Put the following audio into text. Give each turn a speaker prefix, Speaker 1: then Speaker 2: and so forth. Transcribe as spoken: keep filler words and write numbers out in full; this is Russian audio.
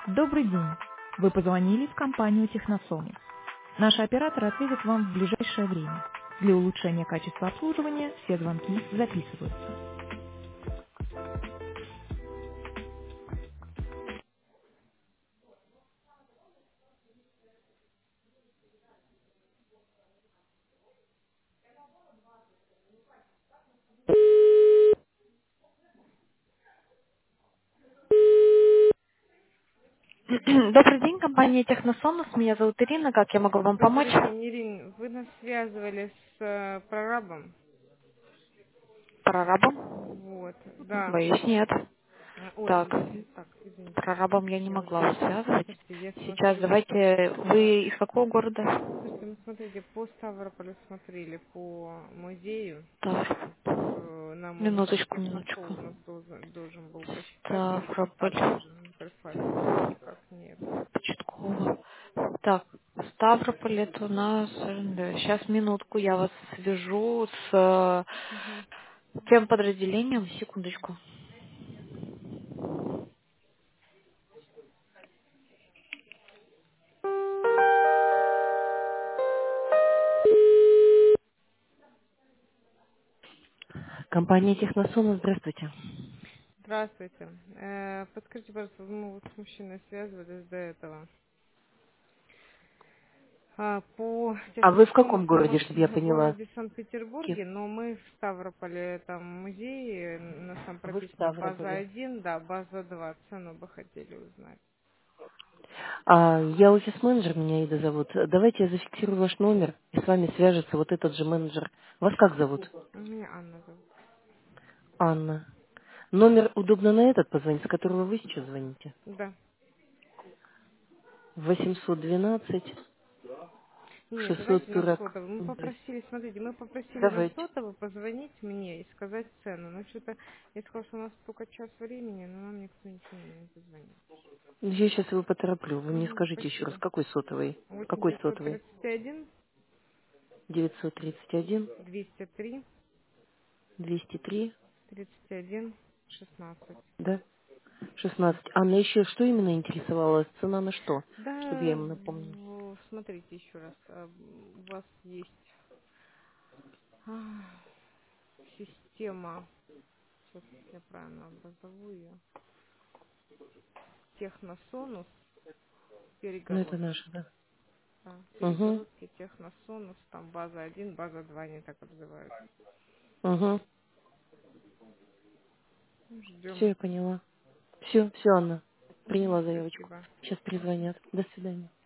Speaker 1: Добрый день. Вы позвонили в компанию Техносомус. Наши операторы ответят вам в ближайшее время. Для улучшения качества обслуживания все звонки записываются. Добрый день, компания Техносомус. Меня зовут Ирина. Как я могу вам помочь?
Speaker 2: Добрый день, Ирина. Вы нас связывали с э, прорабом.
Speaker 1: Прорабом?
Speaker 2: Вот, да.
Speaker 1: Боюсь, нет.
Speaker 2: А, Ой,
Speaker 1: Так,
Speaker 2: извините. Так, извините.
Speaker 1: прорабом я не
Speaker 2: Я вот,
Speaker 1: могла вас связывать.
Speaker 2: слушайте, я
Speaker 1: Сейчас
Speaker 2: смотрю,
Speaker 1: давайте...
Speaker 2: да.
Speaker 1: Вы из какого города?
Speaker 2: Слушайте, мы смотрите, по Ставрополю смотрели, по музею.
Speaker 1: Так,
Speaker 2: Э, Нам уже там
Speaker 1: минуточку,
Speaker 2: техносол
Speaker 1: минуточку.
Speaker 2: у нас должен, должен был посчитать или
Speaker 1: Ставрополь.
Speaker 2: прислать уже, ну, прислать, но все никак нет.
Speaker 1: Початкова. Так, Ставрополь это у нас... Сейчас, минутку, я вас свяжу с э,
Speaker 2: Мгм.
Speaker 1: тем подразделением. Секундочку. Компания Техносона, здравствуйте.
Speaker 2: Здравствуйте. Э, Подскажите, пожалуйста, мы вот с мужчиной связывались до этого. А, По
Speaker 1: А вы в каком
Speaker 2: техносонусу
Speaker 1: городе,
Speaker 2: мы
Speaker 1: чтобы я
Speaker 2: в
Speaker 1: поняла?
Speaker 2: городе
Speaker 1: Ки-
Speaker 2: Санкт-Петербурге, но мы в Ставрополе, там музее, на самом
Speaker 1: Вы в
Speaker 2: прописано база
Speaker 1: Ставрополе.
Speaker 2: один, да, база два. Цену бы хотели узнать.
Speaker 1: А, я офис-менеджер, меня Ида зовут. Давайте я зафиксирую ваш номер, и с вами свяжется вот этот же менеджер. Вас как зовут?
Speaker 2: Меня Анна зовут.
Speaker 1: Анна. Номер удобно на этот позвонить, с которого вы сейчас звоните?
Speaker 2: Да.
Speaker 1: восемьсот двенадцать
Speaker 2: Нет,
Speaker 1: шестьсот
Speaker 2: давайте на
Speaker 1: сорок.
Speaker 2: сотовый. Мы попросили, смотрите, мы попросили на
Speaker 1: Давайте.
Speaker 2: сотовый позвонить мне и сказать цену. Но что-то, я сказала, что у нас только час времени, но нам никто ничего не позвонит.
Speaker 1: Я сейчас его потороплю. Вы мне
Speaker 2: Угу,
Speaker 1: скажите еще раз,
Speaker 2: спасибо.
Speaker 1: какой сотовый?
Speaker 2: Восемь
Speaker 1: Какой
Speaker 2: девятьсот
Speaker 1: сотовый?
Speaker 2: тридцать один
Speaker 1: девятьсот тридцать один
Speaker 2: двести три
Speaker 1: двести три,
Speaker 2: тридцать один шестнадцать.
Speaker 1: да? шестнадцать. Анна, еще что именно интересовалась? Цена на что? Чтобы я
Speaker 2: Да,
Speaker 1: ему напомнила.
Speaker 2: в- смотрите еще раз. а, У вас есть а, система, сейчас я правильно образову ее, Техносонус,
Speaker 1: Ну, это
Speaker 2: перегородки.
Speaker 1: наше, да?
Speaker 2: Да,
Speaker 1: Угу,
Speaker 2: перегородки, Техносонус, там база один, база два, они так обзываются.
Speaker 1: угу.
Speaker 2: Ну,
Speaker 1: Все,
Speaker 2: ждем.
Speaker 1: я поняла. Все, все, Анна.
Speaker 2: Мгм,
Speaker 1: Приняла заявочку.
Speaker 2: спасибо.
Speaker 1: Сейчас перезвонят. До свидания.